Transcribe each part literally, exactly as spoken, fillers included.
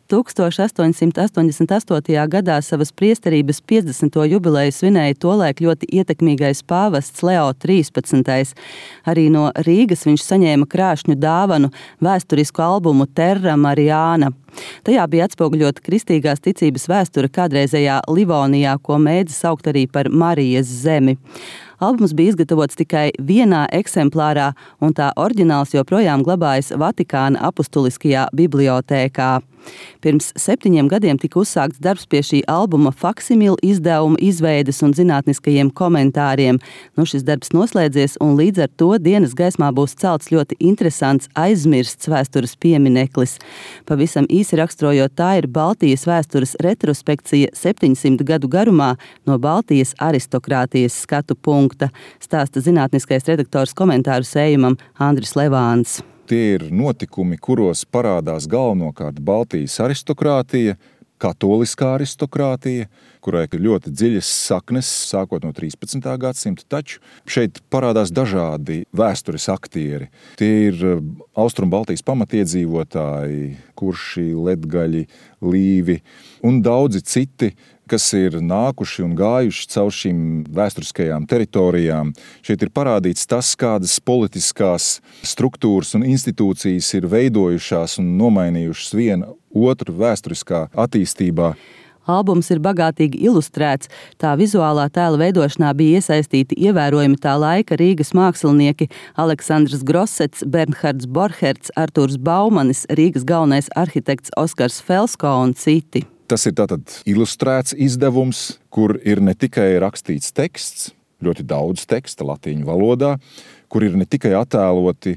tūkstoš astoņsimt astoņdesmit astotajā gadā savas priesterības piecdesmito jubileju svinēja tolaik ļoti ietekmīgais pāvests Leo trīspadsmitais. Arī no Rīgas viņš saņēma krāšņu dāvanu vēsturisku albumu Terra Mariana. Tajā bija atspoguļota kristīgās ticības vēsture kādreizējā Livonijā, ko mēdz saukt arī par Marijas zemi. Albums bija izgatavots tikai vienā eksemplārā, un tā oriģināls joprojām glabājas Vatikāna apustuliskajā bibliotēkā. Pirms septiņiem gadiem tika uzsākts darbs pie šī albuma faksimilu izdevuma izveides un zinātniskajiem komentāriem. Nu, šis darbs noslēdzies, un līdz ar to dienas gaismā būs celts ļoti interesants aizmirsts vēstures piemineklis. Pavisam īsi raksturojot, tā ir Baltijas vēstures retrospekcija septiņsimt gadu garumā no Baltijas aristokrātijas skatu punkta, stāsta zinātniskais redaktors komentāru sējumam Andris Levāns. Tie ir notikumi, kuros parādās galvenokārt Baltijas aristokrātija, katoliskā aristokrātija, kurai ir ļoti dziļas saknes, sākot no trīspadsmitā gadsimta, taču šeit parādās dažādi vēstures aktieri. Tie ir Austrum Baltijas pamatiedzīvotāji, kurši, ledgaļi, līvi un daudzi citi, kas ir nākuši un gājuši caur šīm vēsturiskajām teritorijām. Šeit ir parādīts tas, kādas politiskās struktūras un institūcijas ir veidojušās un nomainījušas vienu otru vēsturiskā attīstībā. Albums ir bagātīgi ilustrēts, tā vizuālā tēla veidošanā bija iesaistīti ievērojami tā laika Rīgas mākslinieki Aleksandrs Grosets, Bernhards Borcherds, Artūrs Baumanis, Rīgas galvenais arhitekts Oskars Felsko un citi. Tas ir tātad ilustrēts izdevums, kur ir ne tikai rakstīts teksts, ļoti daudz teksta latīņu valodā, kur ir ne tikai attēloti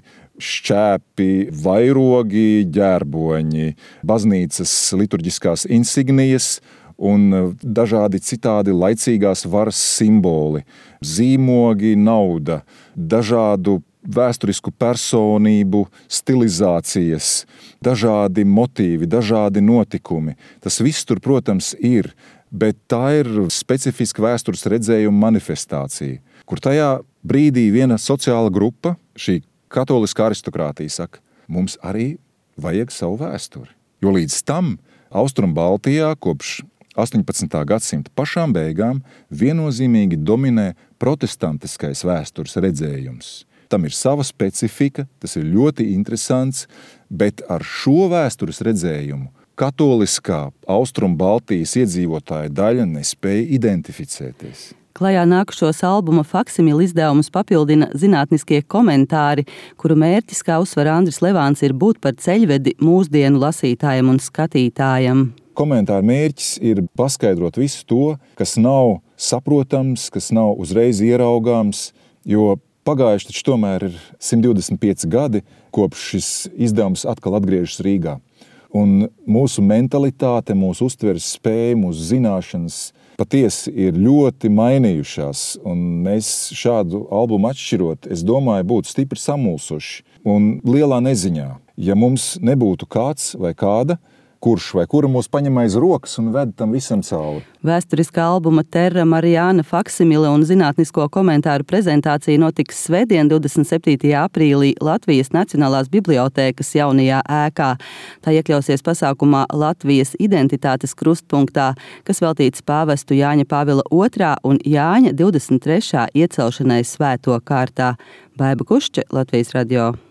šķēpi, vairogi, ģērboņi, baznīcas liturģiskās insignijas un dažādi citādi laicīgās varas simboli, zīmogi, nauda, dažādu vēsturisku personību, stilizācijas, dažādi motīvi, dažādi notikumi. Tas viss tur, protams, ir, bet tā ir specifiska vēstures redzējuma manifestācija, kur tajā brīdī viena sociāla grupa, šī katoliskā aristokrātija, saka, mums arī vajag savu vēsturi. Jo līdz tam Austrum Baltijā kopš astoņpadsmitā gadsimta pašām beigām viennozīmīgi dominē protestantiskais vēstures redzējums. Tam ir sava specifika, tas ir ļoti interesants, bet ar šo vēstures redzējumu katoliskā Austrum Baltijas iedzīvotāja daļa nespēja identificēties. Klajā nākušos albuma faksimilu izdevumus papildina zinātniskie komentāri, kuru mērķis, kā uzsver Andris Levāns, ir būt par ceļvedi mūsdienu lasītājam un skatītājam. Komentāra mērķis ir paskaidrot visu to, kas nav saprotams, kas nav uzreiz ieraugāms, jo pagājuši taču tomēr ir simt divdesmit pieci gadi, kopš šis izdevums atkal atgriežas Rīgā. Un mūsu mentalitāte, mūsu uztveres spēja, mūsu zināšanas patiesi ir ļoti mainījušās. Un mēs šādu albumu atšķirot, es domāju, būtu stipri samulsuši un lielā neziņā. Ja mums nebūtu kāds vai kāda, kurš vai kura mūs paņem aiz rokas un ved tam visam cauri. Vēsturiskā albuma Terra Mariana faksimile un zinātnisko komentāru prezentācija notiks svētdien, divdesmit septītajā aprīlī Latvijas Nacionālās bibliotēkas jaunajā ēkā. Tā iekļausies pasākumā Latvijas identitātes krustpunktā, kas veltīts pāvestu Jāņa Pāvila otrā un Jāņa divdesmit trešā iecelšanai svēto kārtā. Baiba Kušče, Latvijas radio.